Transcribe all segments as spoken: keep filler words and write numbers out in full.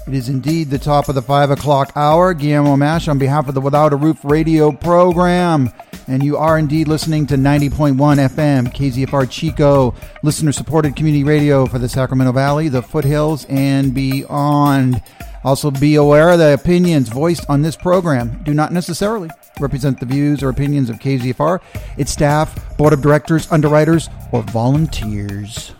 It is indeed the top of the five o'clock hour. Guillermo Mash on behalf of the Without a Roof radio program. And you are indeed listening to ninety point one F M, K Z F R Chico, listener-supported community radio for the Sacramento Valley, the foothills, and beyond. Also be aware the opinions voiced on this program do not necessarily represent the views or opinions of K Z F R, its staff, board of directors, underwriters, or volunteers.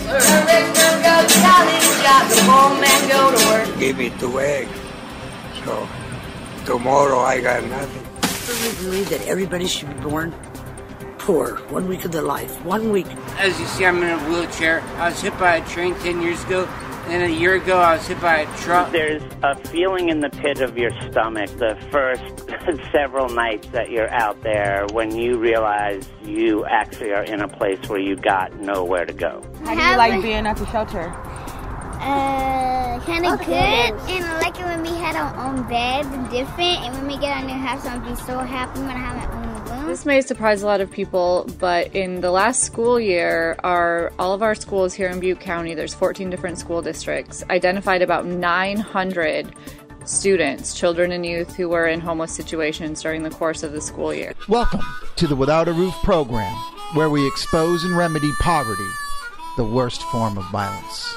Give me two eggs. So tomorrow I got nothing. I really believe that everybody should be born poor. One week of their life. One week. As you see, I'm in a wheelchair. I was hit by a train ten years ago. And a year ago, I was hit by a truck. There's a feeling in the pit of your stomach the first several nights that you're out there when you realize you actually are in a place where you got nowhere to go. How do you like being at the shelter? Uh, kind of good, and I like it when we had our own beds and different, and when we get our new house, I'll be so happy when I have my own room. This may surprise a lot of people, but in the last school year, our all of our schools here in Butte County, there's fourteen different school districts, identified about nine hundred students, children and youth who were in homeless situations during the course of the school year. Welcome to the Without a Roof program, where we expose and remedy poverty, the worst form of violence.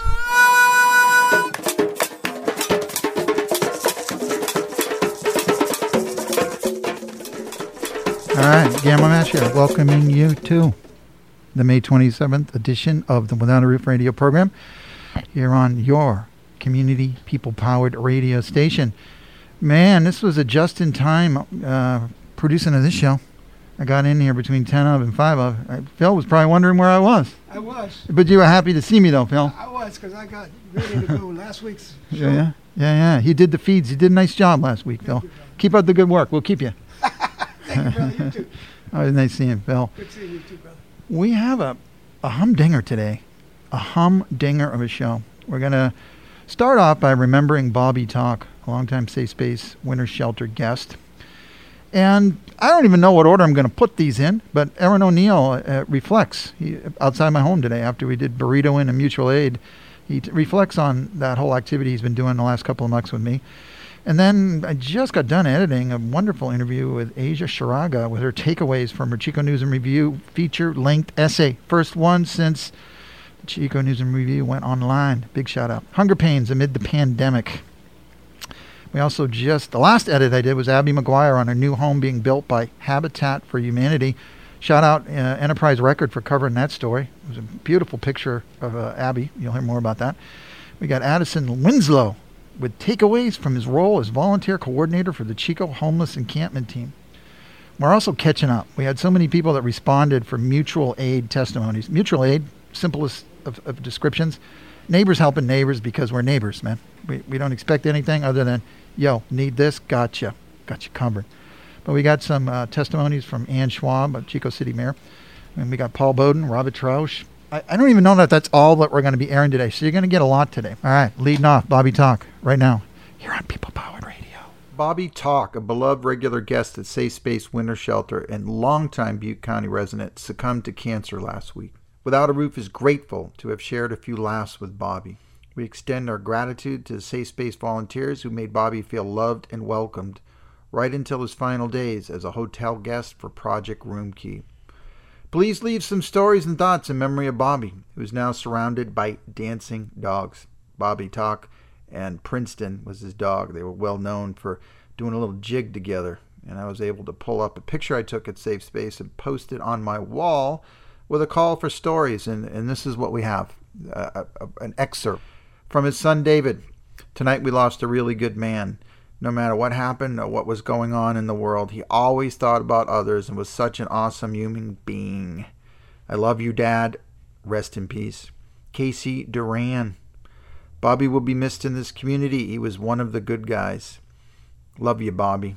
All right, Guillermo Mash here, welcoming you to the May twenty-seventh edition of the Without a Roof radio program here on your community people-powered radio station. Man, this was a just-in-time uh, producing of this show. I got in here between ten of and five of. I, Phil was probably wondering where I was. I was. But you were happy to see me, though, Phil. I was, because I got ready to go last week's show. Yeah, yeah, yeah, yeah. He did the feeds. He did a nice job last week, Phil. You, keep up the good work. We'll keep you. Thank you, brother. You too. Oh, it was nice seeing Phil. Good seeing you too, brother. We have a, a humdinger today. A humdinger of a show. We're going to start off by remembering Bobby Talk, a longtime Safe Space Winter Shelter guest. And I don't even know what order I'm going to put these in, but Aaron O'Neill uh, reflects he, outside my home today after we did Burrito Inn and Mutual Aid. He t- reflects on that whole activity he's been doing the last couple of months with me. And then I just got done editing a wonderful interview with Asia Sharaga with her takeaways from her Chico News and Review feature-length essay. First one since the Chico News and Review went online. Big shout out. Hunger Pains Amid the Pandemic. We also just, the last edit I did was Abby McGuire on her new home being built by Habitat for Humanity. Shout out uh, Enterprise Record for covering that story. It was a beautiful picture of uh, Abby. You'll hear more about that. We got Addison Winslow with takeaways from his role as volunteer coordinator for the Chico Homeless Encampment Team. We're also catching up. We had so many people that responded for mutual aid testimonies. Mutual aid, simplest of, of descriptions, neighbors helping neighbors because we're neighbors, man. We we don't expect anything other than, yo, need this? Gotcha. Got you covered. But we got some uh, testimonies from Ann Schwab, of Chico City Mayor. And we got Paul Bowden, Robert Trausch. I, I don't even know that that's all that we're going to be airing today. So you're going to get a lot today. All right, leading off, Bobby Talk, right now, here on People Powered Radio. Bobby Talk, a beloved regular guest at Safe Space Winter Shelter and longtime Butte County resident, succumbed to cancer last week. Without a Roof is grateful to have shared a few laughs with Bobby. We extend our gratitude to the Safe Space volunteers who made Bobby feel loved and welcomed right until his final days as a hotel guest for Project Room Key. Please leave some stories and thoughts in memory of Bobby, who is now surrounded by dancing dogs. Bobby Talk and Princeton was his dog. They were well known for doing a little jig together, and I was able to pull up a picture I took at Safe Space and post it on my wall with a call for stories, and, and this is what we have, uh, a, an excerpt from his son David. Tonight we lost a really good man. No matter what happened or what was going on in the world, he always thought about others and was such an awesome human being. I love you, Dad. Rest in peace. Casey Duran. Bobby will be missed in this community. He was one of the good guys. Love you, Bobby.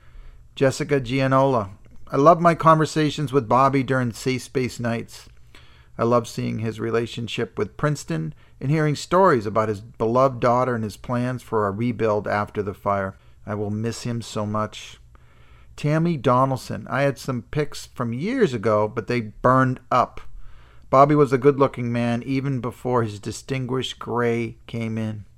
Jessica Gianola. I love my conversations with Bobby during Safe Space nights. I love seeing his relationship with Princeton and hearing stories about his beloved daughter and his plans for a rebuild after the fire. I will miss him so much. Tammy Donaldson. I had some pics from years ago, but they burned up. Bobby was a good-looking man even before his distinguished gray came in.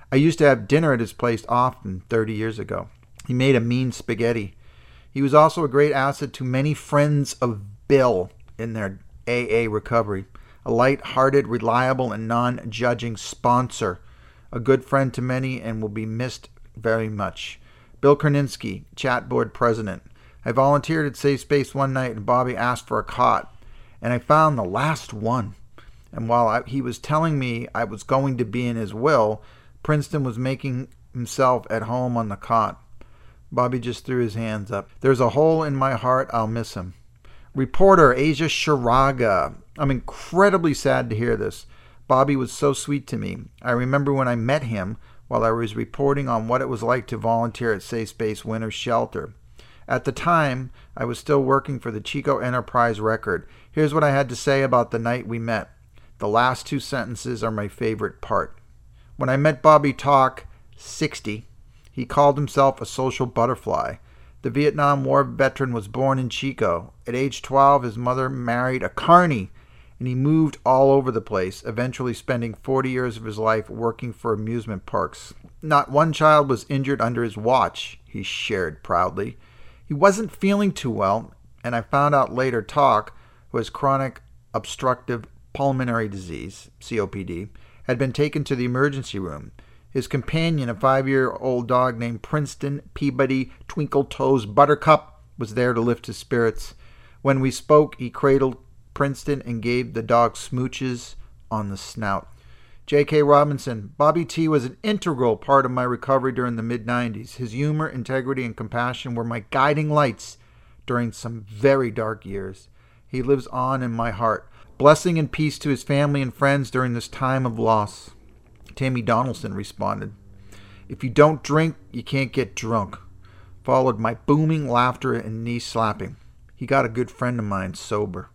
I used to have dinner at his place often thirty years ago. He made a mean spaghetti. He was also a great asset to many friends of Bill in their A A recovery. A light-hearted, reliable, and non-judging sponsor. A good friend to many and will be missed very much. Bill Kerninsky, chat board president. I volunteered at Safe Space one night and Bobby asked for a cot. And I found the last one. And while I, he was telling me I was going to be in his will, Princeton was making himself at home on the cot. Bobby just threw his hands up. There's a hole in my heart. I'll miss him. Reporter Asia Sharaga. I'm incredibly sad to hear this. Bobby was so sweet to me. I remember when I met him while I was reporting on what it was like to volunteer at Safe Space Winter Shelter. At the time, I was still working for the Chico Enterprise Record. Here's what I had to say about the night we met. The last two sentences are my favorite part. When I met Bobby Talk, sixty, he called himself a social butterfly. The Vietnam War veteran was born in Chico. At age twelve, his mother married a carny, and he moved all over the place, eventually spending forty years of his life working for amusement parks. Not one child was injured under his watch, he shared proudly. He wasn't feeling too well, and I found out later Talk, who has chronic obstructive pulmonary disease, C O P D, had been taken to the emergency room. His companion, a five-year-old dog named Princeton Peabody Twinkle Toes Buttercup, was there to lift his spirits. When we spoke, he cradled Princeton and gave the dog smooches on the snout. J K. Robinson. Bobby T. was an integral part of my recovery during the mid nineties. His humor, integrity, and compassion were my guiding lights during some very dark years. He lives on in my heart. Blessing and peace to his family and friends during this time of loss. Tammy Donaldson responded, If you don't drink, you can't get drunk. Followed my booming laughter and knee slapping. He got a good friend of mine sober.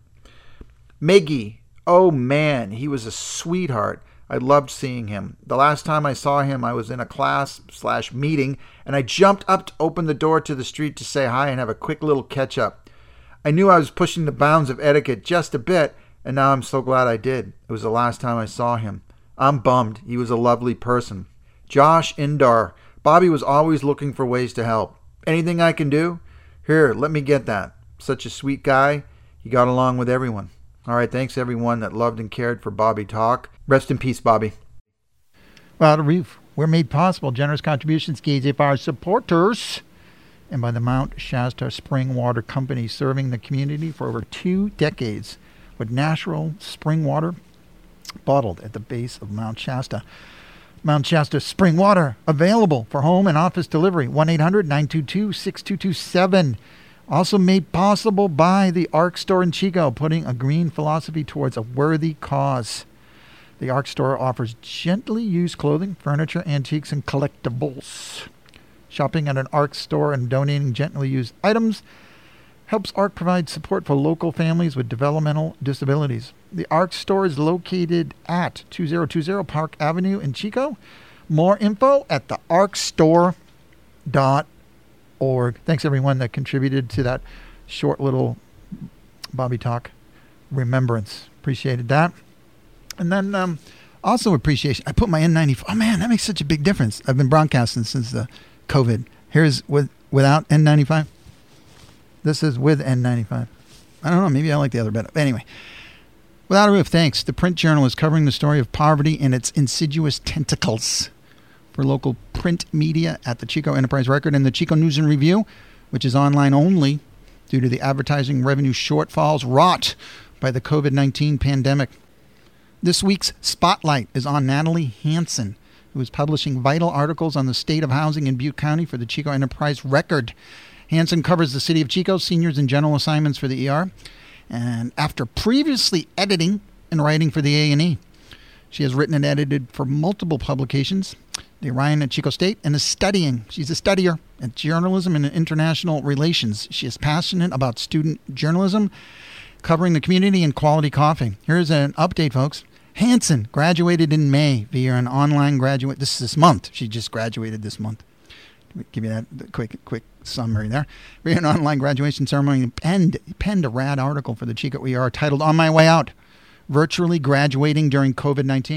Miggy. Oh man, he was a sweetheart. I loved seeing him. The last time I saw him, I was in a class slash meeting, and I jumped up to open the door to the street to say hi and have a quick little catch up. I knew I was pushing the bounds of etiquette just a bit, and now I'm so glad I did. It was the last time I saw him. I'm bummed. He was a lovely person. Josh Indar. Bobby was always looking for ways to help. Anything I can do? Here, let me get that. Such a sweet guy. He got along with everyone. All right, thanks everyone that loved and cared for Bobby Talk. Rest in peace, Bobby. Well, the roof. We're made possible. Generous contributions gave our supporters and by the Mount Shasta Spring Water Company, serving the community for over two decades with natural spring water bottled at the base of Mount Shasta. Mount Shasta Spring Water, available for home and office delivery. one eight hundred nine two two six two two seven. Also made possible by the Arc Store in Chico, putting a green philosophy towards a worthy cause. The Arc Store offers gently used clothing, furniture, antiques, and collectibles. Shopping at an Arc Store and donating gently used items helps Arc provide support for local families with developmental disabilities. The Arc Store is located at two thousand twenty Park Avenue in Chico. More info at the arc store dot org. Thanks everyone that contributed to that short little Bobby Talk remembrance. Appreciated that. And then um, also appreciation. I put my N ninety-five. Oh man, that makes such a big difference. I've been broadcasting since the COVID. Here's with without N ninety-five. This is with N ninety-five. I don't know. Maybe I like the other better. Anyway, Without a Roof, thanks. The print journal is covering the story of poverty and its insidious tentacles for local print media at the Chico Enterprise Record and the Chico News and Review, which is online only due to the advertising revenue shortfalls wrought by the COVID nineteen pandemic. This week's spotlight is on Natalie Hansen, who is publishing vital articles on the state of housing in Butte County for the Chico Enterprise Record. Hansen covers the city of Chico, seniors and general assignments for the E R, and after previously editing and writing for the A and E, she has written and edited for multiple publications, the Orion at Chico State, and is studying. She's a studier at journalism and international relations. She is passionate about student journalism, covering the community and quality coffee. Here's an update, folks. Hansen graduated in May via an online graduate. This is this month. She just graduated this month. Give you that quick quick summary there. Via an online graduation ceremony and penned, penned a rad article for the Chico E R titled On My Way Out, Virtually Graduating During COVID nineteen.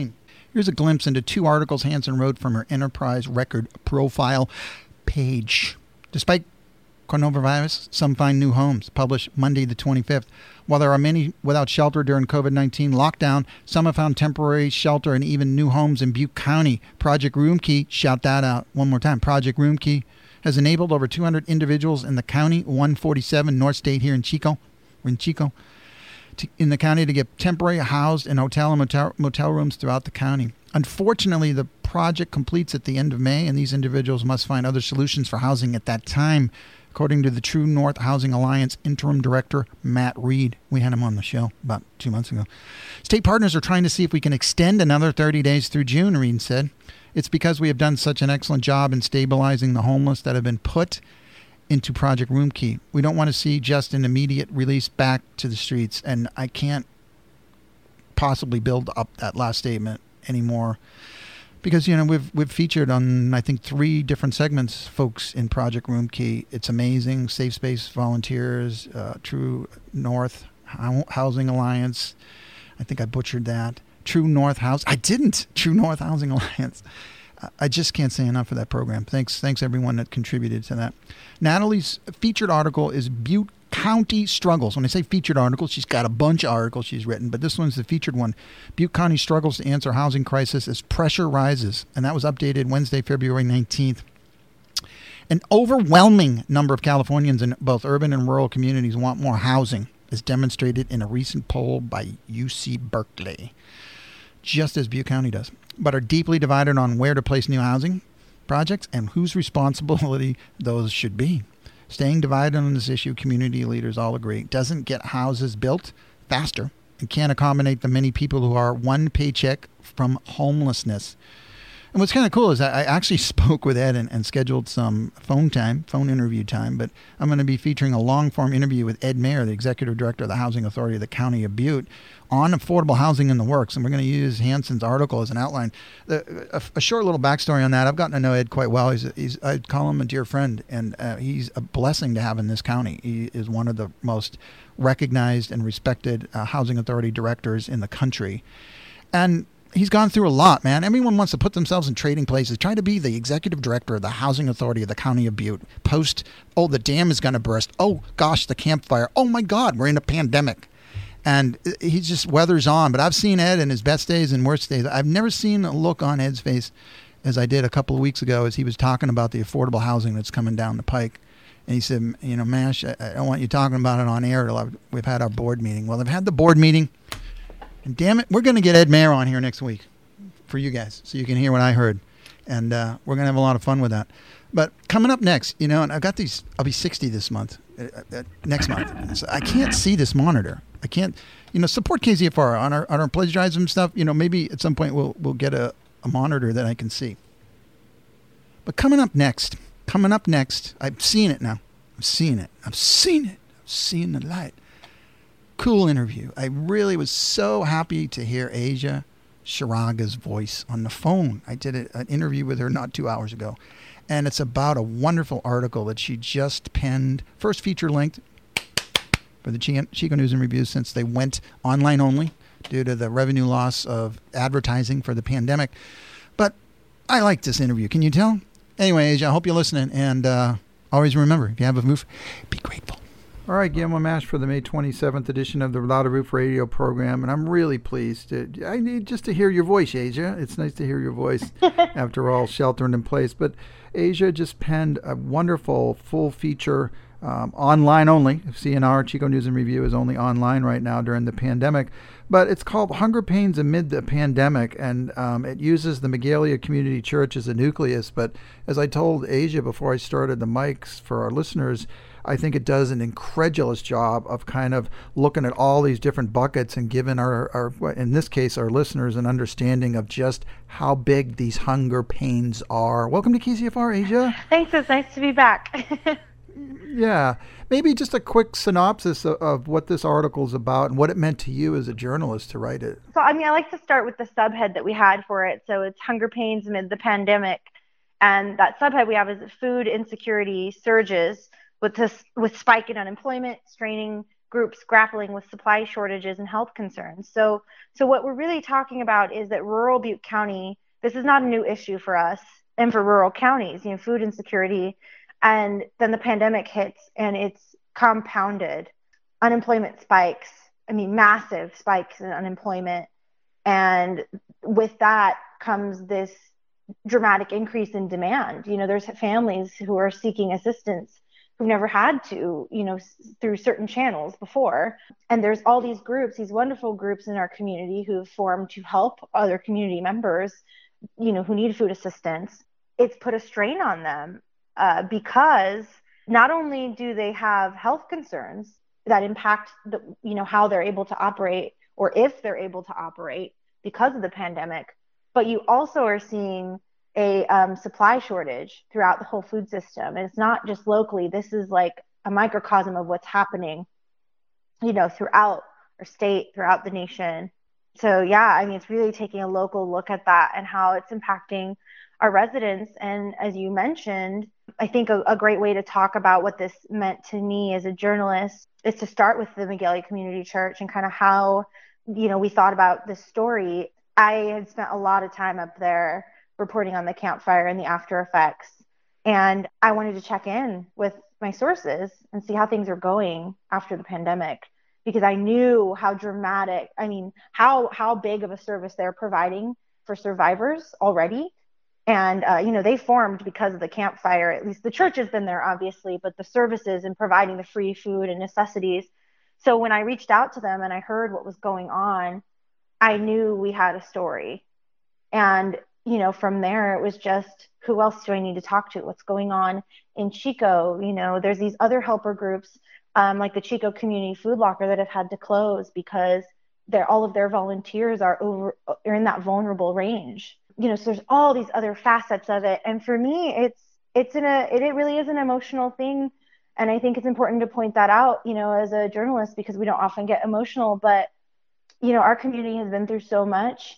Here's a glimpse into two articles Hansen wrote from her Enterprise Record profile page. Despite coronavirus, some find new homes. Published Monday the twenty-fifth. While there are many without shelter during COVID nineteen lockdown, some have found temporary shelter and even new homes in Butte County. Project Roomkey, shout that out one more time. Project Roomkey has enabled over two hundred individuals in the county, one forty-seven North State here in Chico, we're in Chico, to, in the county to get temporary housed in hotel and motel, motel rooms throughout the county. Unfortunately, the project completes at the end of May, and these individuals must find other solutions for housing at that time, according to the True North Housing Alliance interim director, Matt Reed. We had him on the show about two months ago. State partners are trying to see if we can extend another thirty days through June, Reed said. It's because we have done such an excellent job in stabilizing the homeless that have been put into Project Roomkey. We don't want to see just an immediate release back to the streets, and I can't possibly build up that last statement anymore. Because, you know, we've we've featured on, I think, three different segments, folks, in Project Roomkey. It's amazing. Safe Space Volunteers, uh, True North Housing Alliance. I think I butchered that. True North House. I didn't. True North Housing Alliance. I just can't say enough for that program. Thanks, thanks everyone that contributed to that. Natalie's featured article is Butte County Struggles. When I say featured article, she's got a bunch of articles she's written, but this one's the featured one. Butte County Struggles to Answer Housing Crisis as Pressure Rises. And that was updated Wednesday, February nineteenth. An overwhelming number of Californians in both urban and rural communities want more housing, as demonstrated in a recent poll by U C Berkeley, just as Butte County does, but are deeply divided on where to place new housing projects and whose responsibility those should be. Staying divided on this issue, community leaders all agree, doesn't get houses built faster and can't accommodate the many people who are one paycheck from homelessness. And what's kind of cool is I actually spoke with Ed and, and scheduled some phone time, phone interview time, but I'm going to be featuring a long-form interview with Ed Mayer, the Executive Director of the Housing Authority of the County of Butte, on affordable housing in the works. And we're going to use Hansen's article as an outline. The, a, a short little backstory on that. I've gotten to know Ed quite well. He's, he's I'd call him a dear friend, and uh, he's a blessing to have in this county. He is one of the most recognized and respected uh, housing authority directors in the country. And he's gone through a lot, man. Everyone wants to put themselves in trading places. Try to be the executive director of the Housing Authority of the County of Butte. Post, oh, the dam is going to burst. Oh, gosh, the campfire. Oh, my God, we're in a pandemic. And he just weathers on. But I've seen Ed in his best days and worst days. I've never seen a look on Ed's face as I did a couple of weeks ago as he was talking about the affordable housing that's coming down the pike. And he said, you know, Mash, I don't want you talking about it on air till we've had our board meeting. Well, I've had the board meeting. And damn it, we're going to get Ed Mayer on here next week for you guys so you can hear what I heard. And uh, we're going to have a lot of fun with that. But coming up next, you know, and I've got these, I'll be sixty this month, uh, uh, next month. So I can't see this monitor. I can't, you know, support K Z F R on our, on our plagiarism stuff. You know, maybe at some point we'll, we'll get a, a monitor that I can see. But coming up next, coming up next, I've seen it now. I've seen it. I've seen it. I've seen the light. Cool interview. I really was so happy to hear Asia Sharaga's voice on the phone. I did a, an interview with her not two hours ago, and it's about a wonderful article that she just penned, first feature length for the Chico News and Review since they went online only due to the revenue loss of advertising for the pandemic. But I like this interview. Can you tell? Anyway, Asia, I hope you're listening, and uh, always remember, if you have a move, be grateful. All right, Guillermo Mash for the May twenty-seventh edition of the Without a Roof radio program, and I'm really pleased. To, I need just to hear your voice, Asia. It's nice to hear your voice after all sheltering in place. But Asia just penned a wonderful full feature, um, online only. C N R, Chico News and Review, is only online right now during the pandemic. But it's called Hunger Pains Amid the Pandemic, and um, it uses the Magalia Community Church as a nucleus. But as I told Asia before I started the mics for our listeners, I think it does an incredulous job of kind of looking at all these different buckets and giving our, our, in this case, our listeners an understanding of just how big these hunger pains are. Welcome to K Z F R, Asia. Thanks. It's nice to be back. Yeah. Maybe just a quick synopsis of, of what this article is about and what it meant to you as a journalist to write it. So, I mean, I like to start with the subhead that we had for it. So it's Hunger Pains Amid the Pandemic. And that subhead we have is food insecurity surges with this, with spike in unemployment, straining groups grappling with supply shortages and health concerns. So, so what we're really talking about is that rural Butte County, this is not a new issue for us and for rural counties, you know, food insecurity. And then the pandemic hits and it's compounded. Unemployment spikes. I mean, massive spikes in unemployment. And with that comes this dramatic increase in demand. You know, there's families who are seeking assistance who've never had to, you know, s- through certain channels before. And there's all these groups, these wonderful groups in our community who have formed to help other community members, you know, who need food assistance. It's put a strain on them uh, because not only do they have health concerns that impact the, you know, how they're able to operate or if they're able to operate because of the pandemic, but you also are seeing a um, supply shortage throughout the whole food system. And it's not just locally. This is like a microcosm of what's happening, you know, throughout our state, throughout the nation. So yeah, I mean, it's really taking a local look at that and how it's impacting our residents. And as you mentioned, I think a, a great way to talk about what this meant to me as a journalist is to start with the Magalia Community Church and kind of how, you know, we thought about this story. I had spent a lot of time up there reporting on the Camp Fire and the after effects. And I wanted to check in with my sources and see how things are going after the pandemic, because I knew how dramatic, I mean, how, how big of a service they're providing for survivors already. And, uh, you know, they formed because of the Camp Fire. At least the church has been there, obviously, but the services and providing the free food and necessities. So when I reached out to them and I heard what was going on, I knew we had a story. And, you know, from there, it was just, who else do I need to talk to? What's going on in Chico? You know, there's these other helper groups, um, like the Chico Community Food Locker, that have had to close because they're, all of their volunteers are over, are in that vulnerable range. You know, so there's all these other facets of it. And for me, it's, it's in a, it, it really is an emotional thing. And I think it's important to point that out, you know, as a journalist, because we don't often get emotional, but you know, our community has been through so much.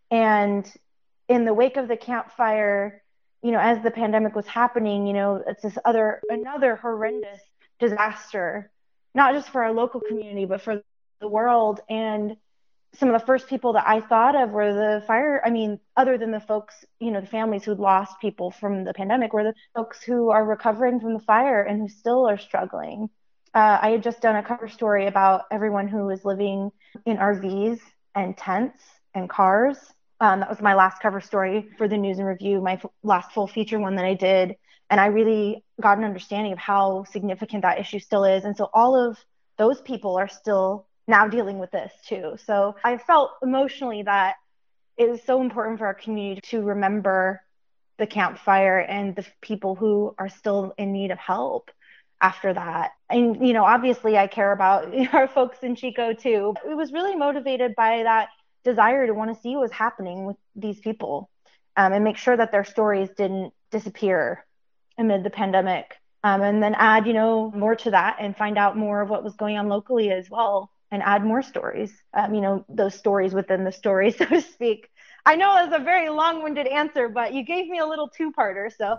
And in the wake of the Camp Fire, you know, as the pandemic was happening, you know, it's this other, another horrendous disaster, not just for our local community, but for the world. And some of the first people that I thought of were the fire, I mean, other than the folks, you know, the families who'd lost people from the pandemic, were the folks who are recovering from the fire and who still are struggling. Uh, I had just done a cover story about everyone who was living in R Vs and tents and cars. Um, that was my last cover story for the News and Review, my f- last full feature one that I did. And I really got an understanding of how significant that issue still is. And so all of those people are still now dealing with this too. So I felt emotionally that it is so important for our community to remember the Camp Fire and the people who are still in need of help after that. And, you know, obviously I care about our folks in Chico too. It was really motivated by that desire to want to see what was happening with these people um, and make sure that their stories didn't disappear amid the pandemic. Um, and then add, you know, more to that and find out more of what was going on locally as well and add more stories, um, you know, those stories within the story, so to speak. I know it was a very long-winded answer, but you gave me a little two-parter, so.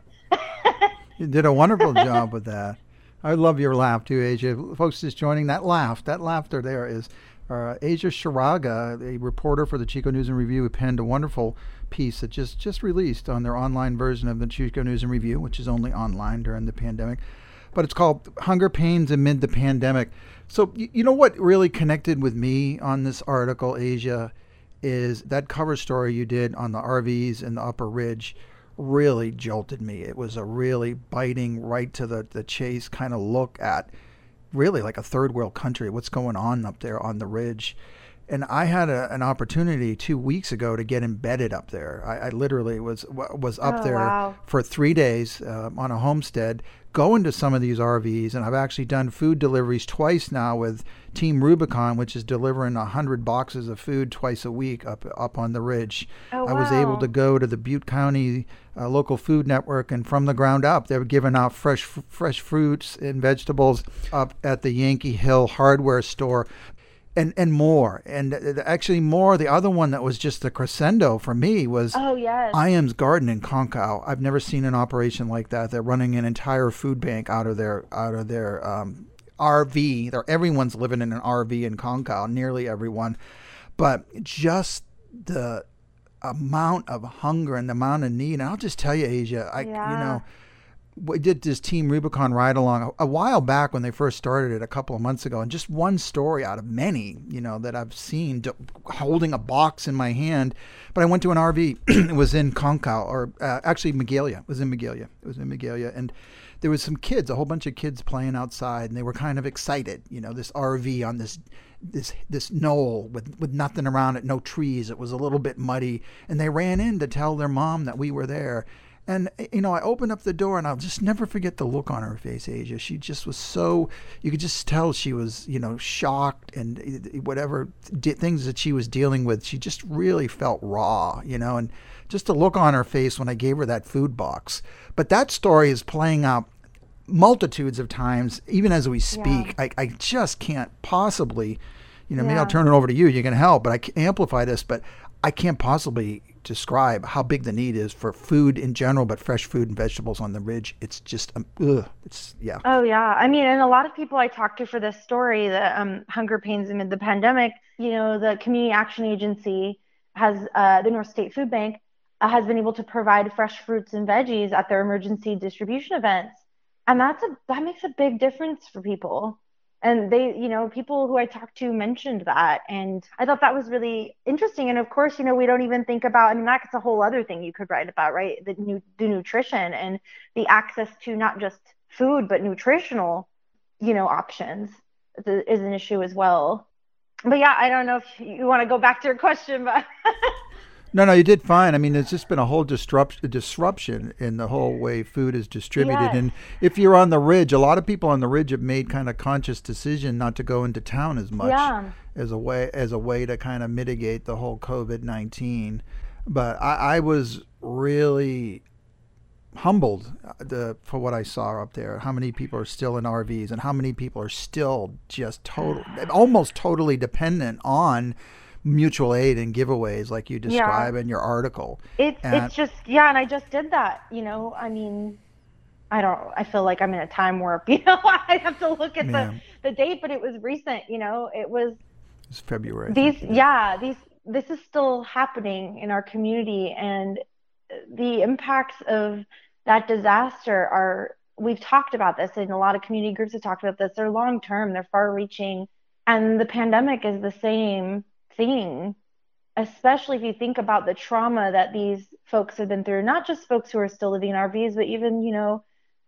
You did a wonderful job with that. I love your laugh too, Asia. Folks just joining, that laugh, that laughter there is uh, Asia Sharaga, a reporter for the Chico News and Review, who penned a wonderful piece that just, just released on their online version of the Chico News and Review, which is only online during the pandemic. But it's called Hunger Pains Amid the Pandemic. So you, you know what really connected with me on this article, Asia, is that cover story you did on the R Vs in the Upper Ridge. Really jolted me. It was a really biting, right to the, the chase kind of look at really like a third world country, what's going on up there on the ridge. And I had a, an opportunity two weeks ago to get embedded up there. I, I literally was was up Oh, there wow. for three days uh, on a homestead, going to some of these R Vs. And I've actually done food deliveries twice now with Team Rubicon, which is delivering one hundred boxes of food twice a week up up on the ridge. Oh, I was able wow. to go to the Butte County uh, local food network, and from the ground up, they were giving out fresh fresh fruits and vegetables up at the Yankee Hill hardware store. And and more. And uh, actually more, the other one that was just the crescendo for me was Oh, yes. I Am's Garden in Concow. I've never seen an operation like that. They're running an entire food bank out of their out of their um, R V. There, everyone's living in an R V in Concow, nearly everyone. But just the amount of hunger and the amount of need. And I'll just tell you, Asia, I, Yeah. you know, we did this Team Rubicon ride along a, a while back when they first started it a couple of months ago. And just one story out of many, you know, that I've seen d- holding a box in my hand. But I went to an R V. It was in Concow, or uh, actually Magalia. It was in Magalia. It was in Magalia. And there was some kids, a whole bunch of kids playing outside, and they were kind of excited. You know, this R V on this this this knoll with, with nothing around it, no trees. It was a little bit muddy. And they ran in to tell their mom that we were there. And, you know, I opened up the door, and I'll just never forget the look on her face, Asia. She just was so, you could just tell she was, you know, shocked, and whatever di- things that she was dealing with, she just really felt raw, you know, and just the look on her face when I gave her that food box. But that story is playing out multitudes of times, even as we speak. Yeah. I, I just can't possibly, you know, yeah. maybe I'll turn it over to you. You can help, but I can amplify this, but I can't possibly describe how big the need is for food in general, but fresh fruit and vegetables on the ridge. It's just, um, ugh, it's, yeah. Oh, yeah. I mean, and a lot of people I talked to for this story, the um, hunger pains amid the pandemic, you know, the Community Action Agency has, uh, the North State Food Bank uh, has been able to provide fresh fruits and veggies at their emergency distribution events. And that's a, that makes a big difference for people. And they, you know, people who I talked to mentioned that. And I thought that was really interesting. And of course, you know, we don't even think about, I mean, that's a whole other thing you could write about, right? The new, the nutrition and the access to not just food, but nutritional, you know, options is an issue as well. But yeah, I don't know if you want to go back to your question, but. No, no, you did fine. I mean, there's just been a whole disrupt- disruption in the whole way food is distributed. Yes. And if you're on the ridge, a lot of people on the ridge have made kind of conscious decision not to go into town as much yeah. as a way as a way to kind of mitigate the whole COVID nineteen. But I, I was really humbled the, for what I saw up there, how many people are still in R Vs and how many people are still just total, almost totally dependent on mutual aid and giveaways like you describe yeah. in your article. It's and it's just yeah, and I just did that. You know, I mean, I don't. I feel like I'm in a time warp. You know, I have to look at yeah. the the date, but it was recent. You know, it was. It's February. These yeah, these this is still happening in our community, and the impacts of that disaster are. We've talked about this, and a lot of community groups have talked about this. They're long term. They're far reaching, and the pandemic is the same thing, especially if you think about the trauma that these folks have been through, not just folks who are still living in R Vs, but even, you know,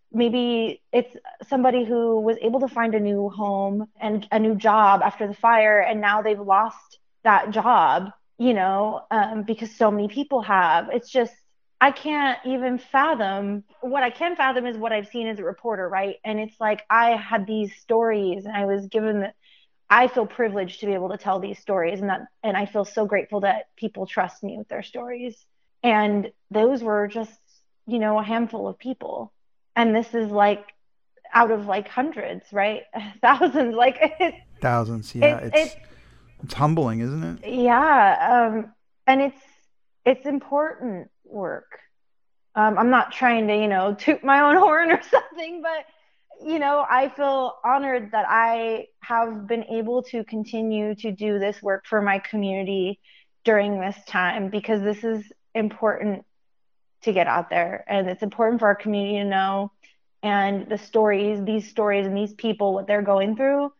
maybe it's somebody who was able to find a new home and a new job after the fire, and now they've lost that job, you know, um, because so many people have. It's just, I can't even fathom. What I can fathom is what I've seen as a reporter, right? And it's like, I had these stories and I was given the, I feel privileged to be able to tell these stories, and that, and I feel so grateful that people trust me with their stories. And those were just, you know, a handful of people. And this is like out of like hundreds, right? Thousands, like it, thousands. Yeah. It, it's, it's, it's humbling, isn't it? Yeah. Um, and it's, it's important work. Um, I'm not trying to, you know, toot my own horn or something, but you know, I feel honored that I have been able to continue to do this work for my community during this time, because this is important to get out there, and it's important for our community to know. And the stories, these stories and these people, what they're going through,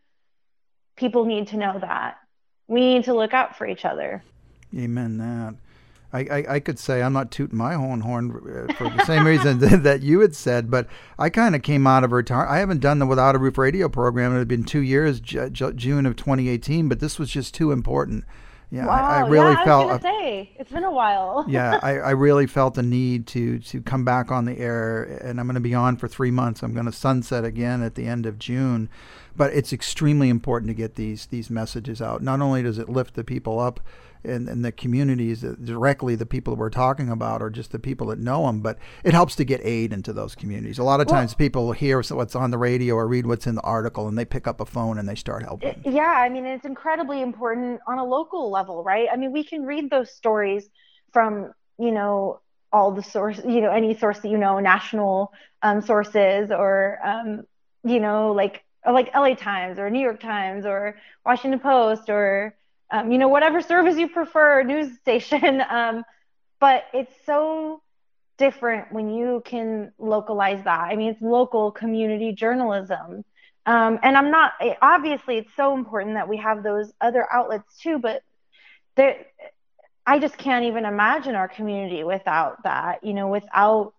people need to know that. We need to look out for each other. Amen that. I, I, I could say I'm not tooting my own horn for the same reason that you had said, but I kind of came out of retirement. I haven't done the Without a Roof radio program. It had been two years, J- J- June of twenty eighteen, but this was just too important. Yeah, wow. I, I really yeah, felt. I was gonna say, it's been a while. yeah, I, I really felt the need to to come back on the air, and I'm going to be on for three months. I'm going to sunset again at the end of June, but it's extremely important to get these these messages out. Not only does it lift the people up in, in the communities, directly the people that we're talking about, or just the people that know them, but it helps to get aid into those communities. A lot of times well, people hear what's on the radio or read what's in the article, and they pick up a phone and they start helping. Yeah, I mean, it's incredibly important on a local level, right? I mean, we can read those stories from, you know, all the source, you know, any source that, you know, national um, sources, or, um, you know, like like L A Times or New York Times or Washington Post or, um, you know, whatever service you prefer, news station. Um, but it's so different when you can localize that. I mean, it's local community journalism. Um, and I'm not, obviously, it's so important that we have those other outlets too, but there, I just can't even imagine our community without that, you know, without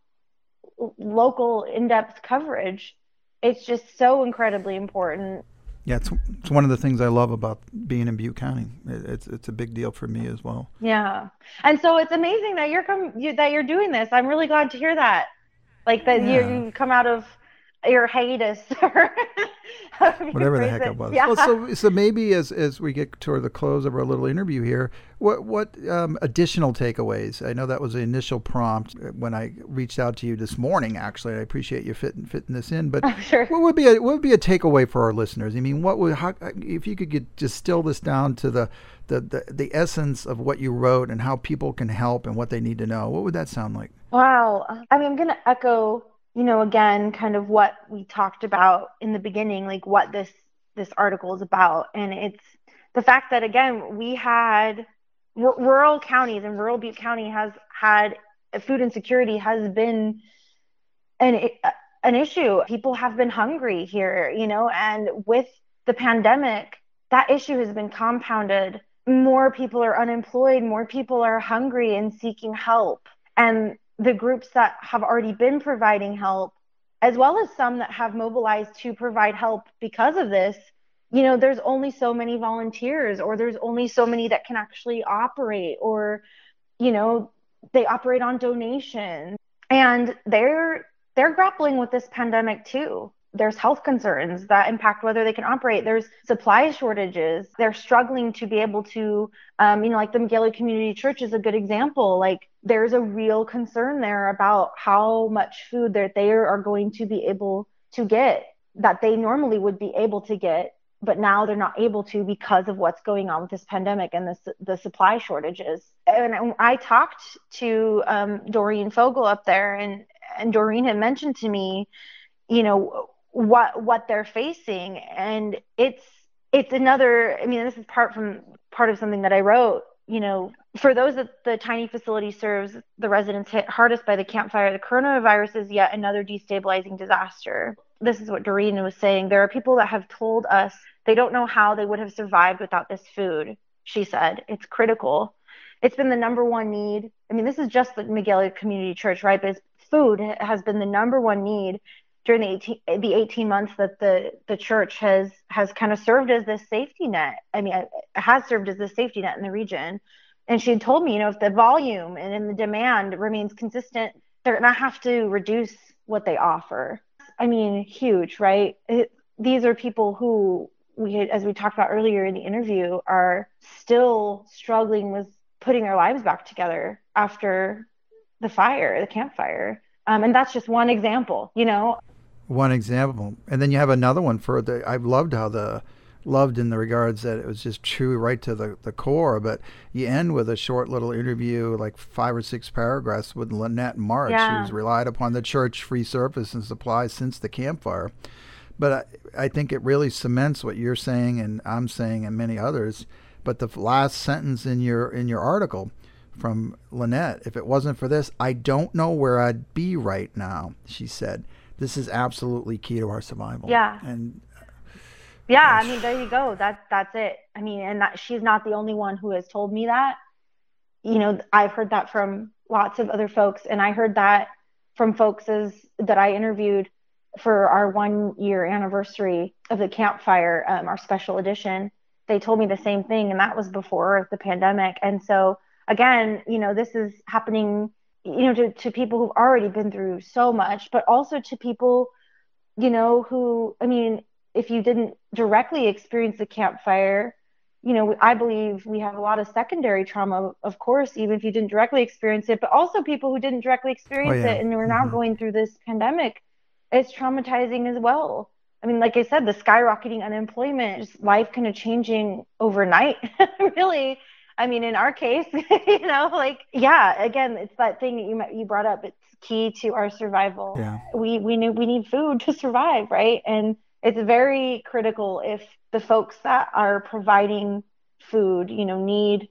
local in-depth coverage. It's just so incredibly important. Yeah, it's it's one of the things I love about being in Butte County. It, it's it's a big deal for me as well. Yeah, and so it's amazing that you're com- you, that you're doing this. I'm really glad to hear that. Like that yeah. you you come out of your hiatus or whatever the heck it was. Yeah. Well, so so maybe as as we get toward the close of our little interview here, what what um, additional takeaways? I know that was the initial prompt when I reached out to you this morning. Actually, I appreciate you fitting fitting this in. But sure. what would be a what would be a takeaway for our listeners? I mean, what would how, if you could get distill this down to the, the the the essence of what you wrote and how people can help and what they need to know? What would that sound like? Wow. I mean, I'm going to echo, you know, again, kind of what we talked about in the beginning, like what this this article is about. And it's the fact that, again, we had r- rural counties and rural Butte County has had food insecurity has been an, an issue. People have been hungry here, you know, and with the pandemic, that issue has been compounded. More people are unemployed, more people are hungry and seeking help. And the groups that have already been providing help, as well as some that have mobilized to provide help because of this, you know, there's only so many volunteers, or there's only so many that can actually operate, or, you know, they operate on donations. And they're they're grappling with this pandemic too. There's health concerns that impact whether they can operate. There's supply shortages. They're struggling to be able to, um, you know, like the Miguel Community Church is a good example. Like there's a real concern there about how much food that they are going to be able to get that they normally would be able to get, but now they're not able to because of what's going on with this pandemic and the, the supply shortages. And I talked to um, Doreen Fogel up there, and, and Doreen had mentioned to me, you know, what what they're facing. And it's it's another, I mean, this is part from part of something that I wrote, you know, for those that the tiny facility serves, the residents hit hardest by the campfire, the coronavirus is yet another destabilizing disaster. This is what Doreen was saying. There are people that have told us they don't know how they would have survived without this food. She said, it's critical. It's been the number one need. I mean, this is just the Miguel Community Church, right? But food has been the number one need during the eighteen, the eighteen months that the, the church has, has kind of served as this safety net. I mean, it has served as this safety net in the region. And she had told me, you know, if the volume and then the demand remains consistent, they're going to have to reduce what they offer. I mean, huge, right? It, these are people who, we had, as we talked about earlier in the interview, are still struggling with putting their lives back together after the fire, the campfire. Um, and that's just one example, you know. One example. And then you have another one for the, I've loved how the, loved in the regards that it was just true right to the, the core, but you end with a short little interview, like five or six paragraphs with Lynette March, yeah. who's relied upon the church free service and supplies since the campfire. But I, I think it really cements what you're saying and I'm saying and many others. But the last sentence in your in your article from Lynette, if it wasn't for this, I don't know where I'd be right now, she said. This is absolutely key to our survival. Yeah. And yeah, I mean, there you go. That's that's it. I mean, and that she's not the only one who has told me that. You know, I've heard that from lots of other folks, and I heard that from folks as that I interviewed for our one year anniversary of the campfire, um, our special edition. They told me the same thing, and that was before the pandemic. And so again, you know, this is happening, you know, to, to people who've already been through so much, but also to people, you know, who, I mean, if you didn't directly experience the campfire, you know, I believe we have a lot of secondary trauma, of course, even if you didn't directly experience it, but also people who didn't directly experience oh, yeah. it and who are now mm-hmm. going through this pandemic. It's traumatizing as well. I mean, like I said, the skyrocketing unemployment, just life kind of changing overnight, really. I mean, in our case, you know, like, yeah, again, it's that thing that you you brought up. It's key to our survival. Yeah. We we need we need food to survive, right? And it's very critical if the folks that are providing food, you know, need,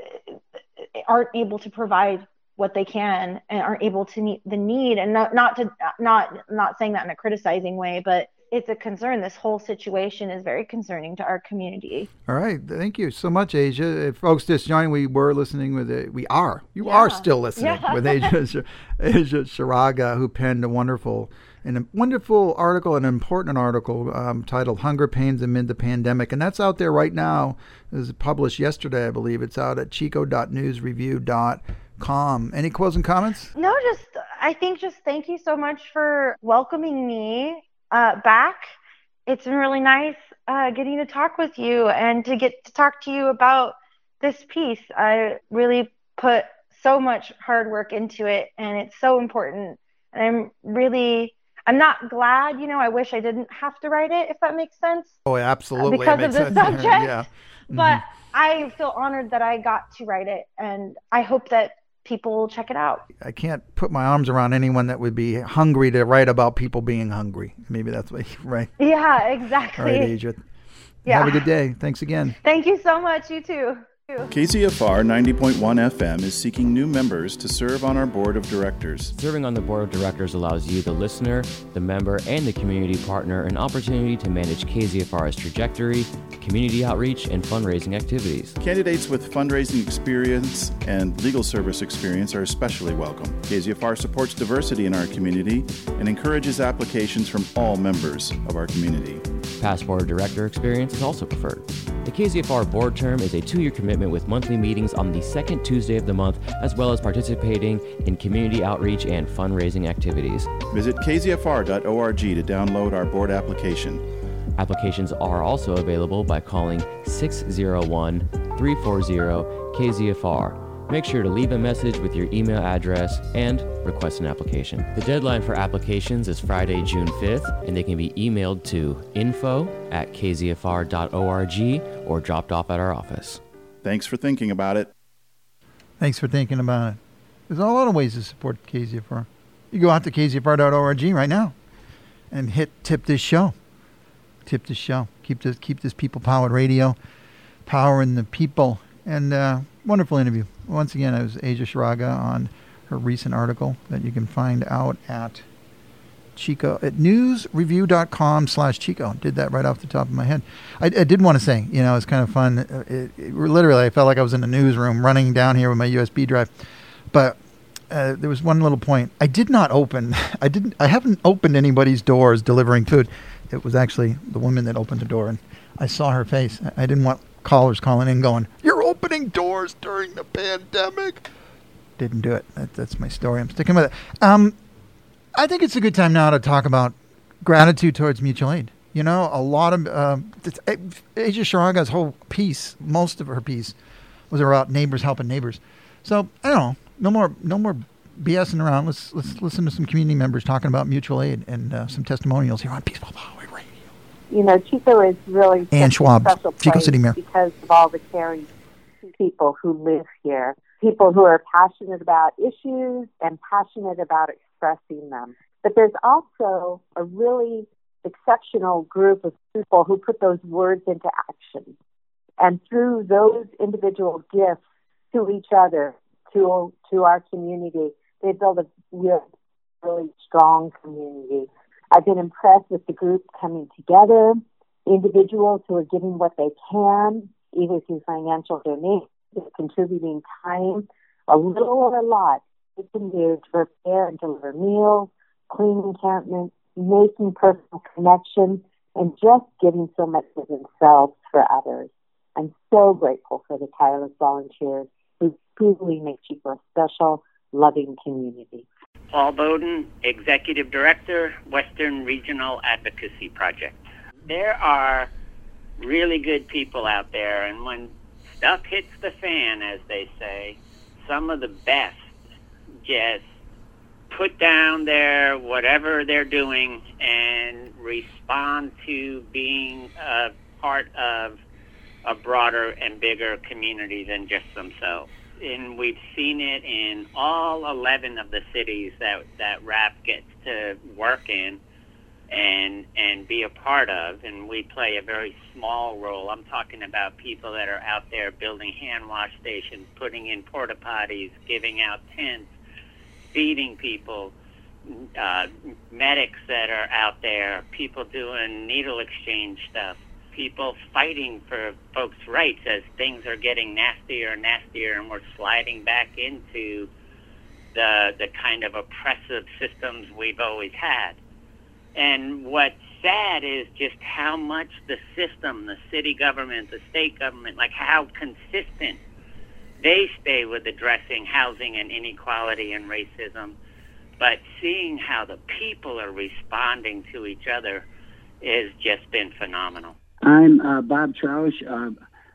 aren't able to provide what they can and aren't able to meet the need. And not, not to, not, not saying that in a criticizing way, but it's a concern. This whole situation is very concerning to our community. All right. Thank you so much, Asia. If folks just joined, we were listening with it. We are. You Yeah. are still listening Yeah. with Asia, Asia Sharaga, who penned a wonderful and a wonderful article, an important article um, titled Hunger Pains Amid the Pandemic. And that's out there right now. It was published yesterday, I believe. It's out at chico dot news review dot com. Any closing comments? No, just, I think just thank you so much for welcoming me uh, back. It's been really nice uh, getting to talk with you and to get to talk to you about this piece. I really put so much hard work into it, and it's so important. And I'm really, I'm not glad, you know, I wish I didn't have to write it, if that makes sense. Oh, absolutely. Uh, because It of makes the sense. subject. Yeah. But I feel honored that I got to write it, and I hope that people will check it out. I can't put my arms around anyone that would be hungry to write about people being hungry. Maybe that's what, right? Yeah, exactly. All right, Asia. Yeah. Have a good day. Thanks again. Thank you so much. You too. K Z F R ninety point one F M is seeking new members to serve on our board of directors. Serving on the board of directors allows you, the listener, the member, and the community partner an opportunity to manage K Z F R's trajectory, community outreach, and fundraising activities. Candidates with fundraising experience and legal service experience are especially welcome. K Z F R supports diversity in our community and encourages applications from all members of our community. Past board of director experience is also preferred. The K Z F R board term is a two-year commitment with monthly meetings on the second Tuesday of the month, as well as participating in community outreach and fundraising activities. Visit k z f r dot org to download our board application. Applications are also available by calling six oh one, three four zero, K Z F R. Make sure to leave a message with your email address and request an application. The deadline for applications is Friday, June fifth, and they can be emailed to info at k z f r dot org or dropped off at our office. Thanks for thinking about it. Thanks for thinking about it. There's a lot of ways to support K Z F R. You go out to k z f r dot org right now and hit tip this show. Tip this show. Keep this keep this people powered radio, powering the people. And uh, wonderful interview. Once again, it was Asia Sharaga on her recent article that you can find out at Chico at news review dot com slash Chico. Did that right off the top of my head. I, I did want to say, you know, it's kind of fun. It, it, literally, I felt like I was in a newsroom running down here with my U S B drive. But uh, there was one little point. I did not open. I didn't. I haven't opened anybody's doors delivering food. It was actually the woman that opened the door, and I saw her face. I, I didn't want callers calling in going, "You're opening doors during the pandemic." Didn't do it. That, that's my story. I'm sticking with it. Um, I think it's a good time now to talk about gratitude towards mutual aid. You know, a lot of uh, Asia Sharaga's whole piece, most of her piece, was about neighbors helping neighbors. So I don't know. No more, no more BSing around. Let's let's listen to some community members talking about mutual aid and uh, some testimonials here on Peaceful Power Radio. You know, Chico is really Ann Schwab, a special Chico place City Mayor. because of all the caring people who live here, people who are passionate about issues and passionate about expressing them. But there's also a really exceptional group of people who put those words into action. And through those individual gifts to each other, to to our community, they build a really, really strong community. I've been impressed with the group coming together, individuals who are giving what they can, either through financial donations, contributing time, a little or a lot, they can do to prepare and deliver meals, clean encampments, making personal connections, and just giving so much of themselves for others. I'm so grateful for the tireless volunteers who truly make Chico a special, loving community. Paul Bowden, Executive Director, Western Regional Advocacy Project. There are really good people out there, and when stuff hits the fan, as they say, some of the best just put down their whatever they're doing and respond to being a part of a broader and bigger community than just themselves. And we've seen it in all eleven of the cities that, that RAP gets to work in. and and be a part of, and we play a very small role. I'm talking about people that are out there building hand wash stations, putting in porta potties, giving out tents, feeding people, uh, medics that are out there, people doing needle exchange stuff, people fighting for folks' rights as things are getting nastier and nastier, and we're sliding back into the the kind of oppressive systems we've always had. And what's sad is just how much the system, the city government, the state government, like how consistent they stay with addressing housing and inequality and racism, but seeing how the people are responding to each other has just been phenomenal. I'm uh, Bob Troush, uh,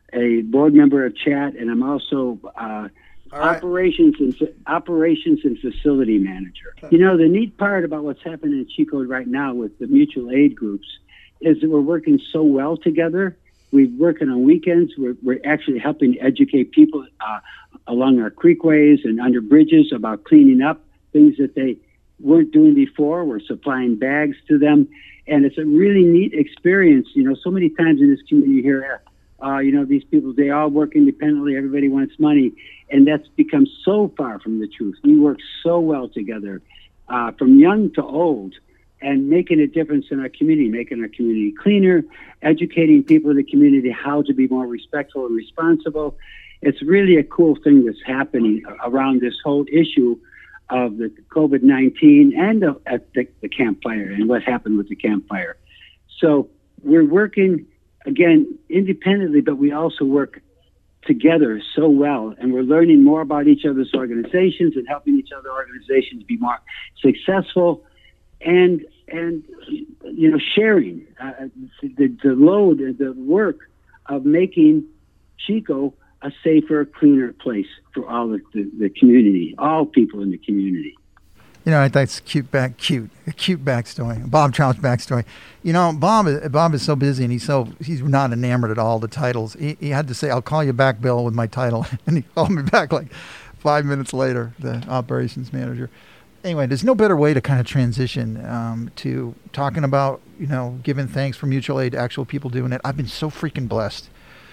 a board member of CHAT, and I'm also uh, right. operations and operations and facility manager. You know, the neat part about what's happening in Chico right now with the mutual aid groups is that we're working so well together. We're working on weekends. We're, we're actually helping educate people uh, along our creekways and under bridges about cleaning up things that they weren't doing before. We're supplying bags to them. And it's a really neat experience. You know, so many times in this community here, uh, you know, these people, they all work independently. Everybody wants money. And that's become so far from the truth. We work so well together, uh, from young to old, and making a difference in our community, making our community cleaner, educating people in the community how to be more respectful and responsible. It's really a cool thing that's happening around this whole issue of the COVID nineteen and the, at the, the campfire and what happened with the campfire. So we're working, again, independently, but we also work together so well, and we're learning more about each other's organizations and helping each other organizations be more successful, and and you know, sharing uh, the, the load, the work of making Chico a safer, cleaner place for all of the, the community, all people in the community. You know, that's cute back, cute, a cute backstory. Bob Troush's backstory. You know, Bob, Bob is so busy, and he's so he's not enamored at all the titles. He, he had to say, "I'll call you back, Bill," with my title, and he called me back like five minutes later. The operations manager. Anyway, there's no better way to kind of transition um, to talking about, you know, giving thanks for mutual aid to actual people doing it. I've been so freaking blessed.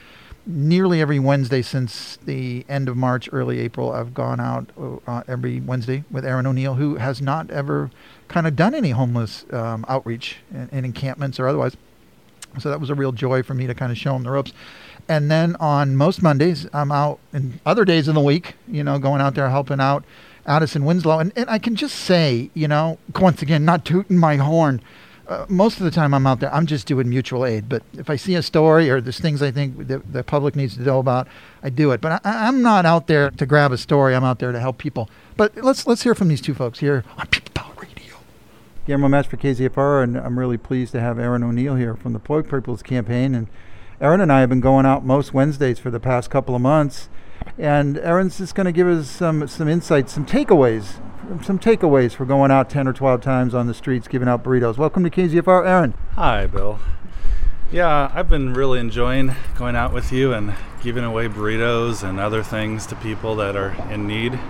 Nearly every Wednesday since the end of March, early April, I've gone out uh, every Wednesday with Aaron O'Neill, who has not ever kind of done any homeless um, outreach in, in encampments or otherwise. So that was a real joy for me to kind of show him the ropes. And then on most Mondays, I'm out, in other days of the week, you know, going out there helping out Addison Winslow. And, and I can just say, you know, once again, not tooting my horn, Uh, most of the time I'm out there, I'm just doing mutual aid. But if I see a story or there's things I think the, the public needs to know about, I do it. But I, I'm not out there to grab a story. I'm out there to help people. But let's let's hear from these two folks here on People Power Radio. Guillermo Match for K Z F R, and I'm really pleased to have Aaron O'Neill here from the Poor People's Campaign. And Aaron and I have been going out most Wednesdays for the past couple of months. And Aaron's just going to give us some some insights, some takeaways. Some takeaways for going out ten or twelve times on the streets giving out burritos. Welcome to K Z F R, Aaron. Hi, Bill. Yeah, I've been really enjoying going out with you and giving away burritos and other things to people that are in need.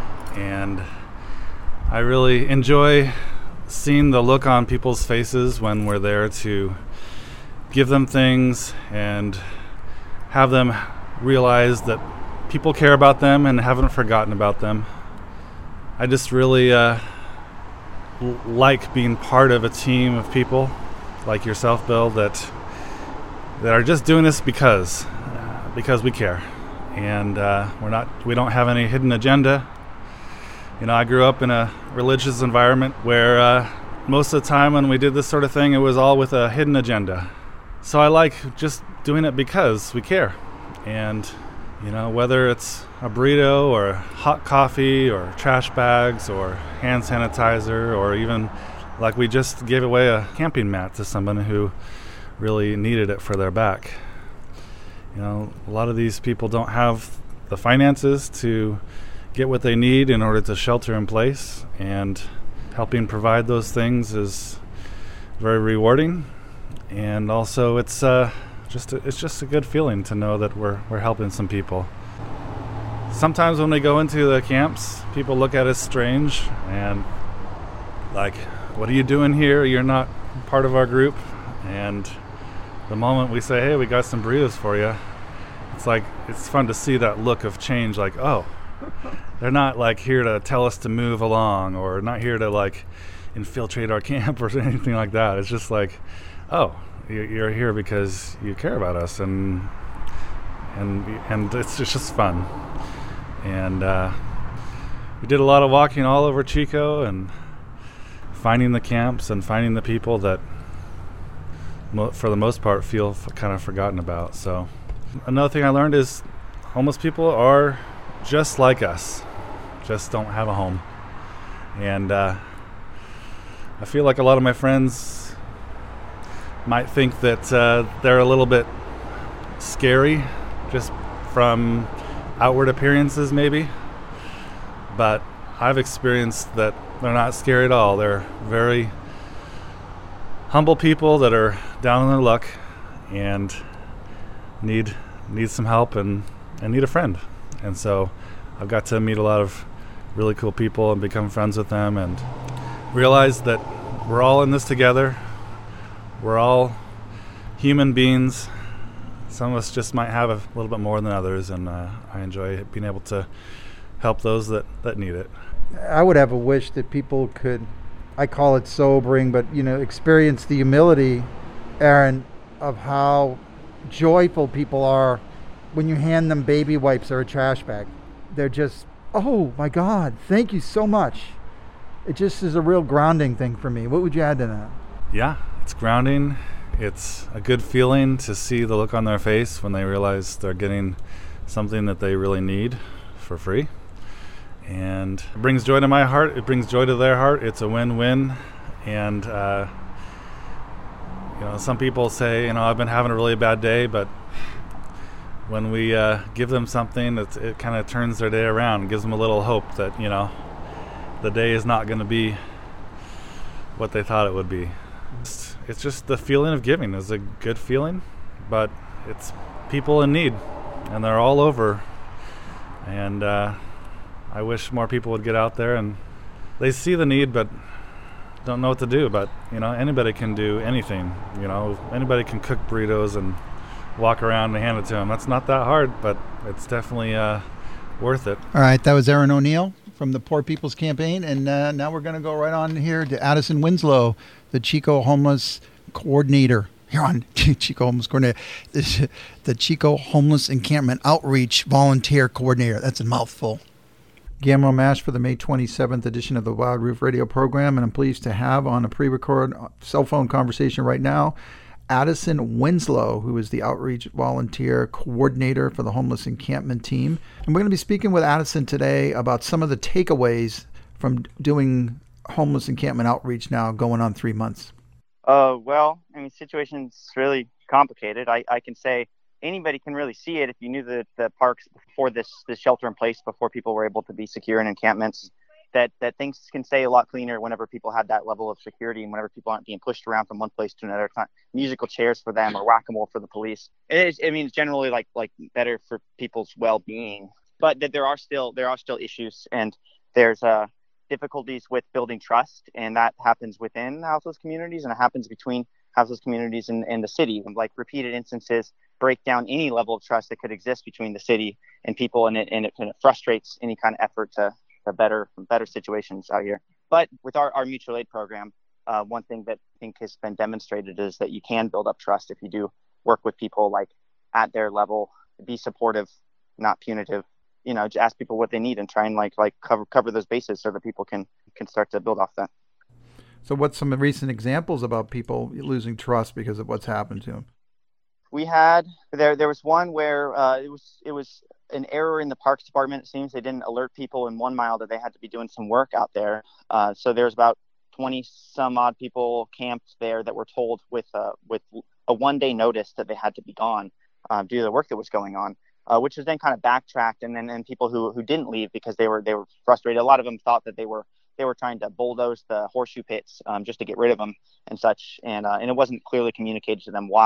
And I really enjoy seeing the look on people's faces when we're there to give them things and have them realize that people care about them and haven't forgotten about them. I just really uh, l- like being part of a team of people like yourself, Bill, that that are just doing this because uh, because we care, and uh, we're not we don't have any hidden agenda. You know, I grew up in a religious environment where uh, most of the time when we did this sort of thing, it was all with a hidden agenda. So I like just doing it because we care, and you know, whether it's a burrito or hot coffee or trash bags or hand sanitizer, or even like we just gave away a camping mat to someone who really needed it for their back. You know, a lot of these people don't have the finances to get what they need in order to shelter in place, and helping provide those things is very rewarding. And also it's uh Just a, it's just a good feeling to know that we're we're helping some people. Sometimes when we go into the camps, people look at us strange and like, "What are you doing here? You're not part of our group, and the moment we say, hey, we got some burritos for you, it's like, it's fun to see that look of change, like, oh, they're not like here to tell us to move along, or not here to like infiltrate our camp or anything like that. It's just like, oh, you're here because you care about us, and and and it's just, just fun. And uh, we did a lot of walking all over Chico and finding the camps and finding the people that, mo- for the most part, feel f- kind of forgotten about. So another thing I learned is homeless people are just like us, just don't have a home. And uh, I feel like a lot of my friends might think that uh, they're a little bit scary just from outward appearances maybe, but I've experienced that they're not scary at all. They're very humble people that are down on their luck and need need some help and, and need a friend. And so I've got to meet a lot of really cool people and become friends with them and realize that we're all in this together. We're all human beings. Some of us just might have a little bit more than others, and uh, I enjoy being able to help those that, that need it. I would have a wish that people could, I call it sobering, but, you know, experience the humility, Aaron, of how joyful people are when you hand them baby wipes or a trash bag. They're just, oh my God, thank you so much. It just is a real grounding thing for me. What would you add to that? Yeah, it's grounding. It's a good feeling to see the look on their face when they realize they're getting something that they really need for free. And it brings joy to my heart. It brings joy to their heart. It's a win-win. And, uh, you know, some people say, you know, I've been having a really bad day, but when we uh, give them something, it's, it kind of turns their day around, gives them a little hope that, you know, the day is not going to be what they thought it would be. It's, it's just the feeling of giving is a good feeling, but it's people in need, and they're all over. And uh, I wish more people would get out there, and they see the need, but don't know what to do. But, you know, anybody can do anything. You know, anybody can cook burritos and walk around and hand it to them. That's not that hard, but it's definitely uh, worth it. All right, that was Aaron O'Neill from the Poor People's Campaign, and uh, now we're going to go right on here to Addison Winslow, the Chico Homeless Coordinator. Here on Chico Homeless Coordinator, the Chico Homeless Encampment Outreach Volunteer Coordinator. That's a mouthful. Gamro Mash for the May twenty-seventh edition of the Wild Roof Radio program, and I'm pleased to have on a pre-record cell phone conversation right now Addison Winslow, who is the Outreach Volunteer Coordinator for the Homeless Encampment Team. And we're going to be speaking with Addison today about some of the takeaways from doing homeless encampment outreach now going on three months. Uh, well, I mean, situation's really complicated. I, I can say anybody can really see it if you knew the, the parks before this, this shelter in place, before people were able to be secure in encampments, that, that things can stay a lot cleaner whenever people have that level of security and whenever people aren't being pushed around from one place to another. Time, musical chairs for them or whack-a-mole for the police. It is, I mean, it's generally like like better for people's well-being, but that there are still there are still issues, and there's uh, difficulties with building trust, and that happens within houseless communities, and it happens between houseless communities and, and the city. Like repeated instances break down any level of trust that could exist between the city and people, and it and it, and it frustrates any kind of effort to to better better situations out here. But with our, our mutual aid program, uh, one thing that I think has been demonstrated is that you can build up trust if you do work with people like at their level, be supportive, not punitive. You know, just ask people what they need and try and like like cover cover those bases so that people can can start to build off that. So what's some recent examples about people losing trust because of what's happened to them? We had there there was one where uh, it was it was an error in the parks department. It seems they didn't alert people in one mile that they had to be doing some work out there. Uh, so there's about twenty some odd people camped there that were told with uh, with a one day notice that they had to be gone uh, due to the work that was going on, uh, which was then kind of backtracked. And then and people who who didn't leave because they were they were frustrated. A lot of them thought that they were they were trying to bulldoze the horseshoe pits um, just to get rid of them and such. And uh, and it wasn't clearly communicated to them why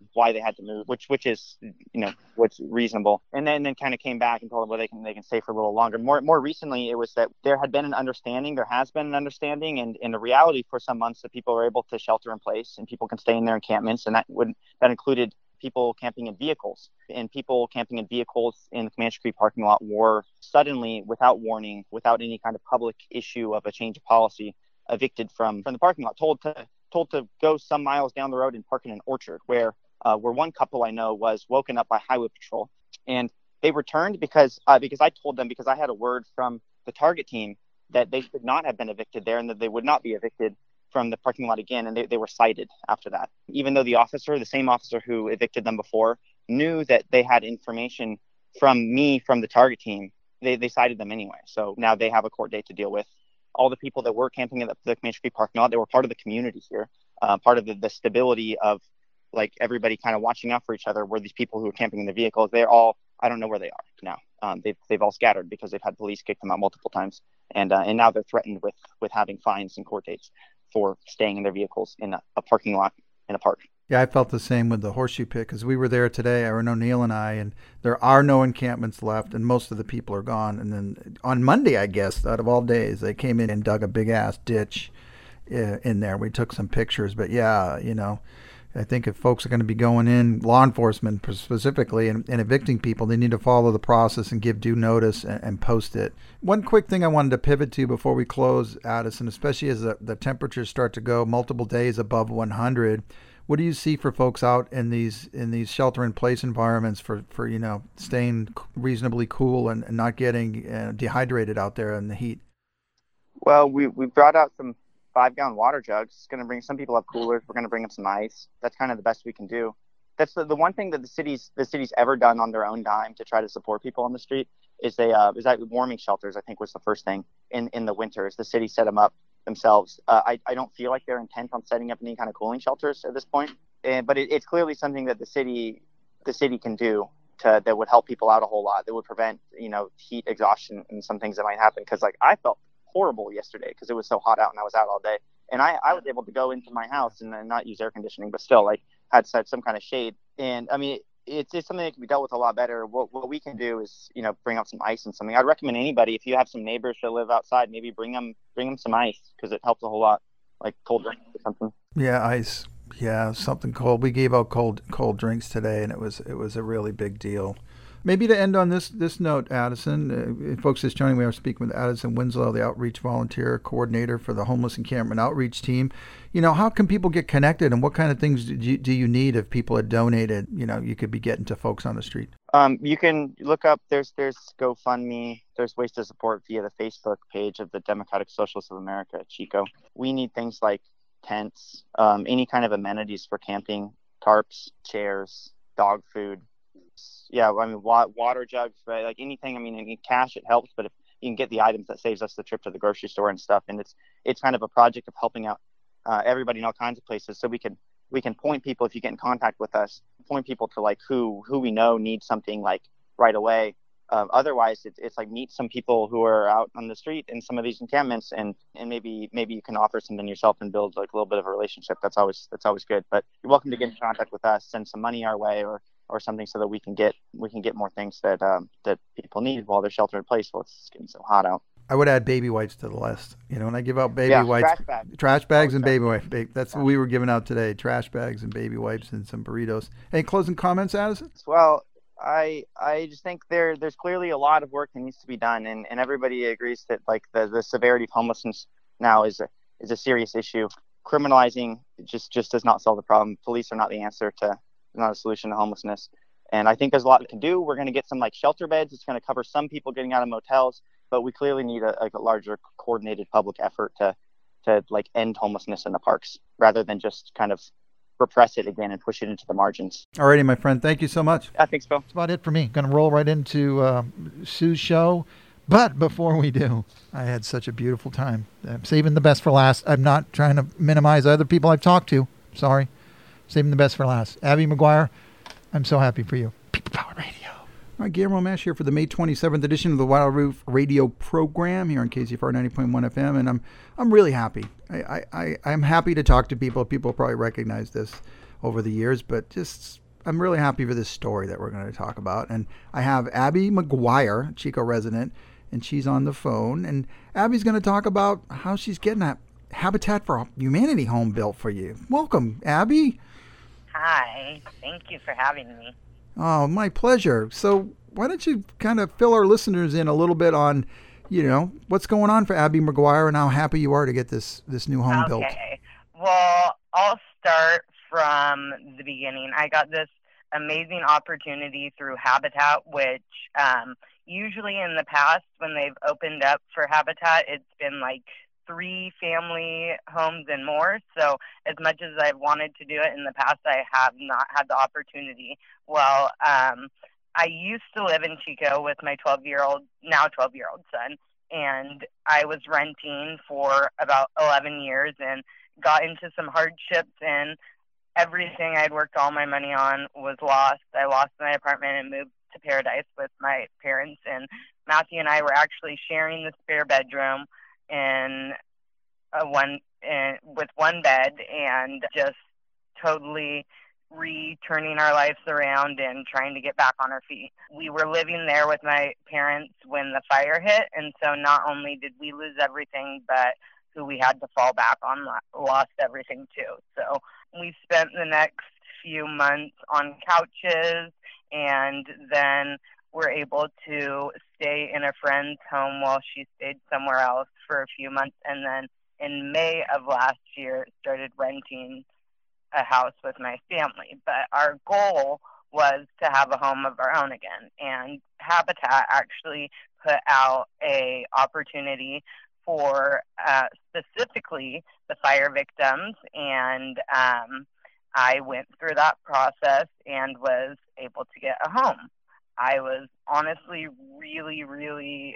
why they had to move, which which is, you know, what's reasonable. And then then kind of came back and told them, well, they can they can stay for a little longer. More more recently, it was that there had been an understanding, there has been an understanding, and in the reality for some months that people were able to shelter in place and people can stay in their encampments, and that would that included people camping in vehicles, and people camping in vehicles in the Comanche Creek parking lot were suddenly, without warning, without any kind of public issue of a change of policy, evicted from, from the parking lot, told to told to go some miles down the road and park in an orchard, where uh, where one couple I know was woken up by highway patrol, and they returned because uh, because I told them, because I had a word from the Target team that they should not have been evicted there and that they would not be evicted from the parking lot again, and they, they were cited after that. Even though the officer, the same officer who evicted them before, knew that they had information from me, from the Target team, they, they cited them anyway. So now they have a court date to deal with. All the people that were camping in the, the Comanche Creek parking lot, they were part of the community here, uh, part of the, the stability of like everybody kind of watching out for each other, were these people who were camping in the vehicles. They're all, I don't know where they are now. Um, they've, they've all scattered because they've had police kick them out multiple times. And, uh, and now they're threatened with, with having fines and court dates for staying in their vehicles in a, a parking lot in a park. Yeah, I felt the same with the Horseshoe Pit, because we were there today, Aaron O'Neill and I, and there are no encampments left, and most of the people are gone. And then on Monday, I guess, out of all days, they came in and dug a big-ass ditch uh, in there. We took some pictures, but yeah, you know, I think if folks are going to be going in, law enforcement specifically, and, and evicting people, they need to follow the process and give due notice and, and post it. One quick thing I wanted to pivot to before we close, Addison, especially as the, the temperatures start to go multiple days above one hundred, what do you see for folks out in these in these shelter-in-place environments for, for you know, staying reasonably cool and, and not getting uh, dehydrated out there in the heat? Well, we, we brought out some five-gallon water jugs. It's going to bring, some people have coolers. We're going to bring them some ice. That's kind of the best we can do. That's the, the one thing that the city's the city's ever done on their own dime to try to support people on the street is they uh, is that warming shelters. I think was the first thing in, in the winters. The city set them up themselves. Uh, I I don't feel like they're intent on setting up any kind of cooling shelters at this point, and, but it, it's clearly something that the city the city can do to that would help people out a whole lot. That would prevent, you know, heat exhaustion and some things that might happen. Because like I felt horrible yesterday because it was so hot out and I was out all day, and I, I was able to go into my house and then not use air conditioning, but still like had, had some kind of shade. And I mean, it, it's, it's something that can be dealt with a lot better. What what we can do is, you know, bring out some ice and something. I'd recommend anybody, if you have some neighbors that live outside, maybe bring them bring them some ice, because it helps a whole lot, like cold drinks or something. Yeah, ice. Yeah, something cold. We gave out cold cold drinks today, and it was it was a really big deal. Maybe to end on this this note, Addison, uh, folks just joining, we are speaking with Addison Winslow, the outreach volunteer coordinator for the Homeless Encampment Outreach Team. You know, how can people get connected, and what kind of things do you, do you need if people had donated? You know, you could be getting to folks on the street. Um, you can look up, there's there's GoFundMe, there's ways to support via the Facebook page of the Democratic Socialists of America, Chico. We need things like tents, um, any kind of amenities for camping, tarps, chairs, dog food. Yeah, I mean, water jugs, right? Like anything. I mean, in cash it helps, but if you can get the items, that saves us the trip to the grocery store and stuff. And it's it's kind of a project of helping out uh, everybody in all kinds of places, so we can we can point people, if you get in contact with us, point people to like who who we know needs something like right away. Uh, otherwise, it's it's like meet some people who are out on the street in some of these encampments, and and maybe maybe you can offer something yourself and build like a little bit of a relationship. That's always that's always good. But you're welcome to get in contact with us, send some money our way, or or something, so that we can get we can get more things that um, that people need while they're sheltered in place while it's getting so hot out. I would add baby wipes to the list. You know, when I give out baby yeah, wipes, trash bags, trash bags and baby wipes. That's what we were giving out today: trash bags and baby wipes and some burritos. Any closing comments, Addison? Well, I I just think there there's clearly a lot of work that needs to be done, and, and everybody agrees that like the, the severity of homelessness now is a is a serious issue. Criminalizing just just does not solve the problem. Police are not the answer to. Not a solution to homelessness. And I think there's a lot we can do. We're going to get some like shelter beds. It's going to cover some people getting out of motels, but we clearly need a, a larger coordinated public effort to, to like end homelessness in the parks rather than just kind of repress it again and push it into the margins. All righty, my friend. Thank you so much. I think so. That's about it for me. Going to roll right into uh, Sue's show. But before we do, I had such a beautiful time. I'm saving the best for last. I'm not trying to minimize other people I've talked to. Sorry. Saving the best for last. Abby McGuire, I'm so happy for you. People Power Radio. All right, Guillermo Mash here for the May twenty-seventh edition of the Wild Roof Radio program here on K Z F R ninety point one F M, and I'm I'm really happy. I, I, I, I'm happy to talk to people. People probably recognize this. over the years, but just I'm really happy for this story that we're going to talk about. And I have Abby McGuire, Chico resident, and she's on the phone. And Abby's going to talk about how she's getting that Habitat for Humanity home built for you. Welcome, Abby. Hi. Thank you for having me. Oh, my pleasure. So why don't you kind of fill our listeners in a little bit on, you know, what's going on for Abby McGuire and how happy you are to get this, this new home okay. built. Okay. Well, I'll start from the beginning. I got this amazing opportunity through Habitat, which um, usually in the past when they've opened up for Habitat, it's been like three family homes and more. So as much as I've wanted to do it in the past, I have not had the opportunity. Well, um, I used to live in Chico with my twelve-year-old, now twelve-year-old son, and I was renting for about eleven years and got into some hardships, and everything I'd worked all my money on was lost. I lost my apartment and moved to Paradise with my parents, and Matthew and I were actually sharing the spare bedroom in a one in, with one bed, and just totally returning our lives around and trying to get back on our feet. We were living there with my parents when the fire hit, and so not only did we lose everything, but who we had to fall back on lost everything too. So we spent the next few months on couches, and then were able to stay in a friend's home while she stayed somewhere else for a few months. And then in May of last year, started renting a house with my family. But our goal was to have a home of our own again. And Habitat actually put out a opportunity for uh, specifically the fire victims, and um, I went through that process and was able to get a home. I was honestly really, really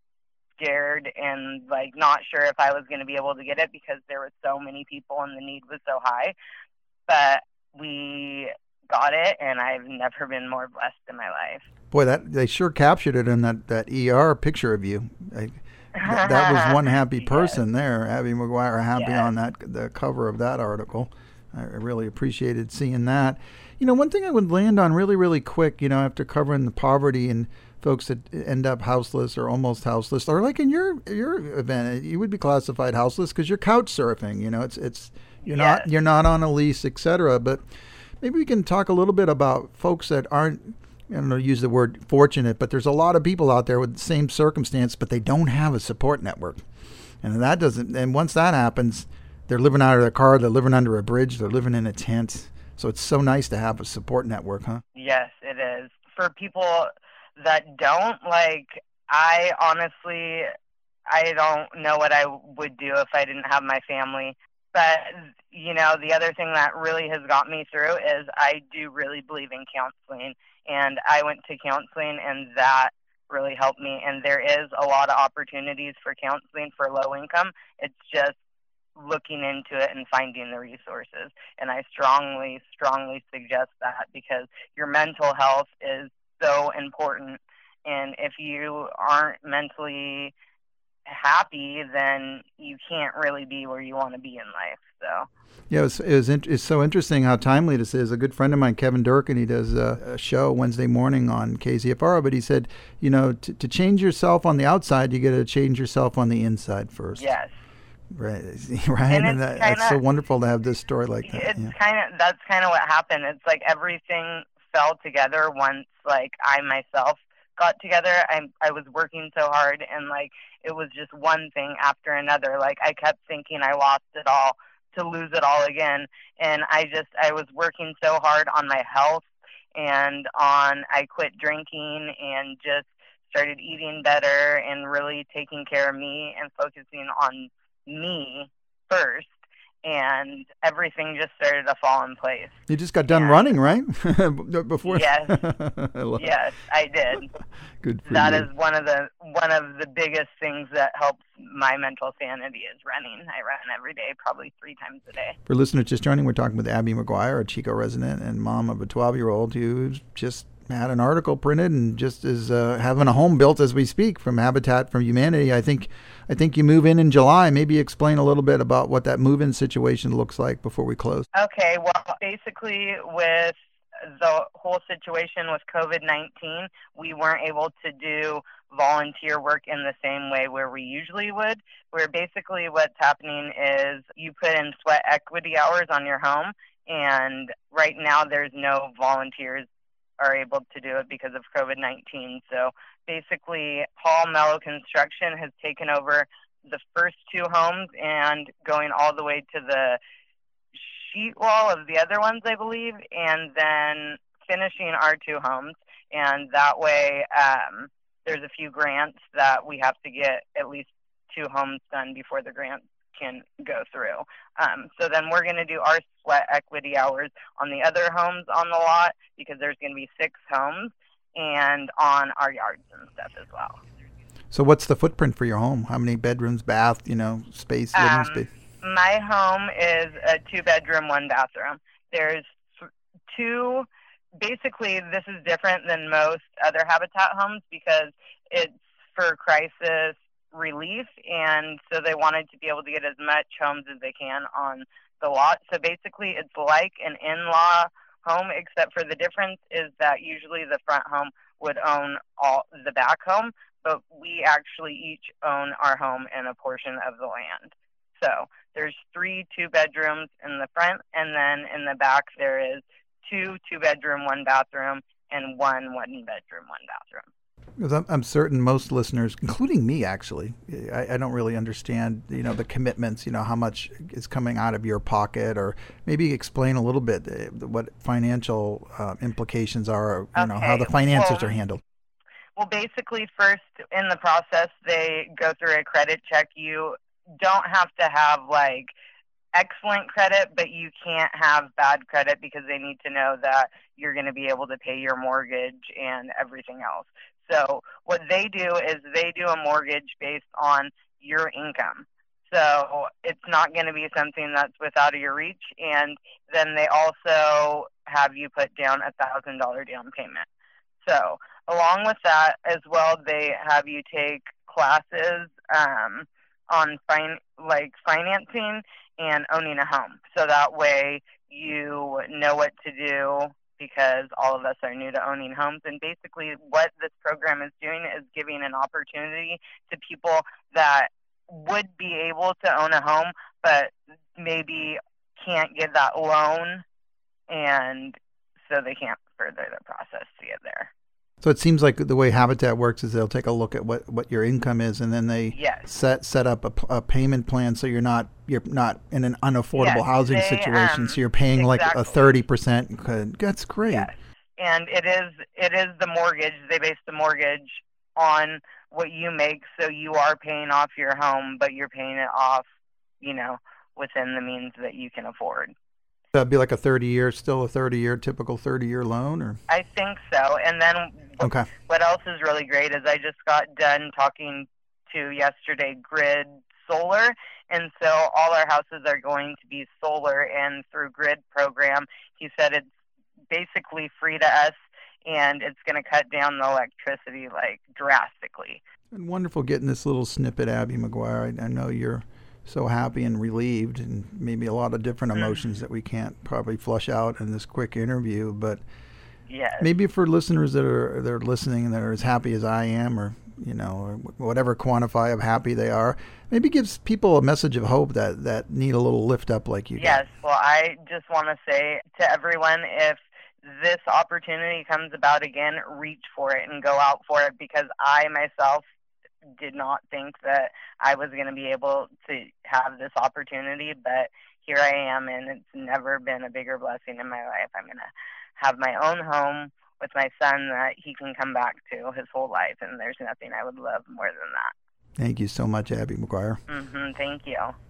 scared and like not sure if I was going to be able to get it because there were so many people and the need was so high. But we got it, and I've never been more blessed in my life. Boy, that they sure captured it in that, that E R picture of you. I, Th- that was one happy person yes. there, Abby McGuire, happy yes. on that the cover of that article. I really appreciated seeing that. You know, one thing I would land on really, really quick, you know, after covering the poverty and folks that end up houseless or almost houseless, or like in your your event, you would be classified houseless because you're couch surfing. You know, it's it's you're yes. not you're not on a lease, et cetera. But maybe we can talk a little bit about folks that aren't, I don't know, use the word fortunate, but there's a lot of people out there with the same circumstance, but they don't have a support network. And that doesn't, and once that happens, they're living out of their car, they're living under a bridge, they're living in a tent. So it's so nice to have a support network, huh? Yes, it is. For people that don't, like, I honestly, I don't know what I would do if I didn't have my family. But, you know, the other thing that really has got me through is I do really believe in counseling. And I went to counseling, and that really helped me. And there is a lot of opportunities for counseling for low income. It's just looking into it and finding the resources. And I strongly, strongly suggest that because your mental health is so important. And if you aren't mentally happy, then you can't really be where you want to be in life. So yeah, it's it it it's so interesting how timely this is. A good friend of mine, Kevin Durkin, he does a, a show Wednesday morning on K Z F R, but he said, you know, to, to change yourself on the outside, you got to change yourself on the inside first. Yes. Right, right, and, and that, kinda, that's so wonderful to have this story like that. It's yeah. kind of that's kind of what happened. It's like everything fell together once, like I myself got together. I I was working so hard, and like it was just one thing after another. Like I kept thinking I lost it all to lose it all again, and I just I was working so hard on my health and on I quit drinking and just started eating better and really taking care of me and focusing on me first, and everything just started to fall in place. You just got done yeah. running, right? Before. Yes, I yes, I did. Good for that you. is one of the one of the biggest things that helps my mental sanity is running. I run every day, probably three times a day. For listeners just joining, we're talking with Abby McGuire, a Chico resident and mom of a twelve-year-old who's just had an article printed and just is uh, having a home built as we speak from Habitat for Humanity. I think I think you move in in July. Maybe explain a little bit about what that move-in situation looks like before we close. Okay, well, basically with the whole situation with COVID nineteen, we weren't able to do volunteer work in the same way where we usually would, where basically what's happening is you put in sweat equity hours on your home, and right now there's no volunteers are able to do it because of COVID nineteen. So basically, Paul Mello Construction has taken over the first two homes and going all the way to the sheet wall of the other ones, I believe, and then finishing our two homes. And that way, um, there's a few grants that we have to get at least two homes done before the grant can go through. Um, so then we're going to do our sweat equity hours on the other homes on the lot because there's going to be six homes, and on our yards and stuff as well. So what's the footprint for your home? How many bedrooms, bath, you know, space, living Um, space? My home is a two-bedroom, one-bathroom. There's th- two, basically this is different than most other Habitat homes because it's for crisis relief, and so they wanted to be able to get as much homes as they can on the lot. So basically it's like an in-law home, except for the difference is that usually the front home would own all the back home, but we actually each own our home and a portion of the land. So there's three two bedrooms in the front, and then in the back there is two two bedroom, one bathroom, and one one bedroom, one bathroom. Because I'm, I'm certain most listeners, including me actually, I, I don't really understand, you know, the commitments, you know, how much is coming out of your pocket, or maybe explain a little bit uh, what financial uh, implications are, you know, how the finances well, are handled. Well, basically first in the process, they go through a credit check. You don't have to have like excellent credit, but you can't have bad credit because they need to know that you're going to be able to pay your mortgage and everything else. So what they do is they do a mortgage based on your income. So it's not going to be something that's without of your reach. And then they also have you put down a thousand dollar down payment. So along with that as well, they have you take classes um, on fin- like financing and owning a home. So that way you know what to do, because all of us are new to owning homes. And basically what this program is doing is giving an opportunity to people that would be able to own a home, but maybe can't get that loan, and so they can't further the process to get there. So it seems like the way Habitat works is they'll take a look at what, what your income is, and then they yes. set set up a, a payment plan so you're not you're not in an unaffordable yes, housing they, situation. Um, So you're paying exactly. like a thirty percent. That's great. Yes. And it is it is the mortgage. They base the mortgage on what you make, so you are paying off your home, but you're paying it off, you know, within the means that you can afford. That'd be like a thirty year, still a thirty year, typical thirty year loan, or? I think so. And then Okay. what else is really great is I just got done talking to yesterday Grid Solar, and so all our houses are going to be solar, and through Grid program, he said it's basically free to us, and it's going to cut down the electricity like drastically. And wonderful getting this little snippet, Abby McGuire. I, I know you're so happy and relieved, and maybe a lot of different emotions mm-hmm. that we can't probably flush out in this quick interview, but yes. maybe for listeners that are that are listening and that are as happy as I am, or you know, or whatever quantify of happy they are, maybe gives people a message of hope that, that need a little lift up like you did. Yes. Well, I just want to say to everyone, if this opportunity comes about again, reach for it and go out for it, because I myself did not think that I was going to be able to have this opportunity, but here I am, and it's never been a bigger blessing in my life. I'm going to have my own home with my son that he can come back to his whole life, and there's nothing I would love more than that. Thank you so much, Abby McGuire. Mm-hmm, thank you.